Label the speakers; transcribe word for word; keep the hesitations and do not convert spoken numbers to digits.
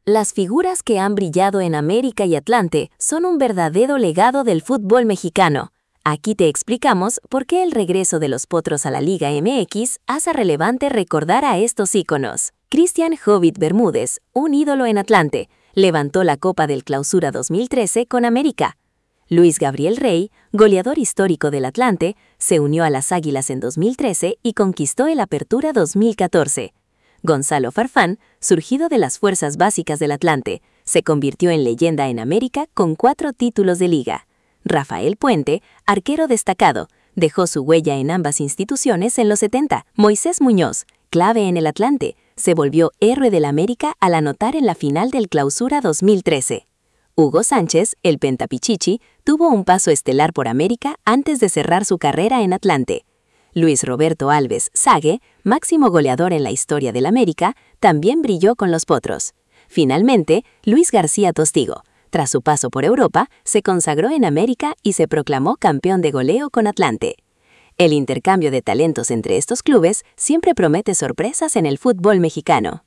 Speaker 1: Las figuras que han brillado en América y Atlante son un verdadero legado del fútbol mexicano. Aquí te explicamos por qué el regreso de los Potros a la Liga M X hace relevante recordar a estos íconos. Cristian Hobbit Bermúdez, un ídolo en Atlante, levantó la Copa del Clausura dos mil trece con América. Luis Gabriel Rey, goleador histórico del Atlante, se unió a las Águilas en dos mil trece y conquistó el Apertura dos mil catorce. Gonzalo Farfán, surgido de las fuerzas básicas del Atlante, se convirtió en leyenda en América con cuatro títulos de liga. Rafael Puente, arquero destacado, dejó su huella en ambas instituciones en los setenta. Moisés Muñoz, clave en el Atlante, se volvió héroe del América al anotar en la final del Clausura dos mil trece. Hugo Sánchez, el Pentapichichi, tuvo un paso estelar por América antes de cerrar su carrera en Atlante. Luis Roberto Alves Sague, máximo goleador en la historia del América, también brilló con los Potros. Finalmente, Luis García Tostigo, tras su paso por Europa, se consagró en América y se proclamó campeón de goleo con Atlante. El intercambio de talentos entre estos clubes siempre promete sorpresas en el fútbol mexicano.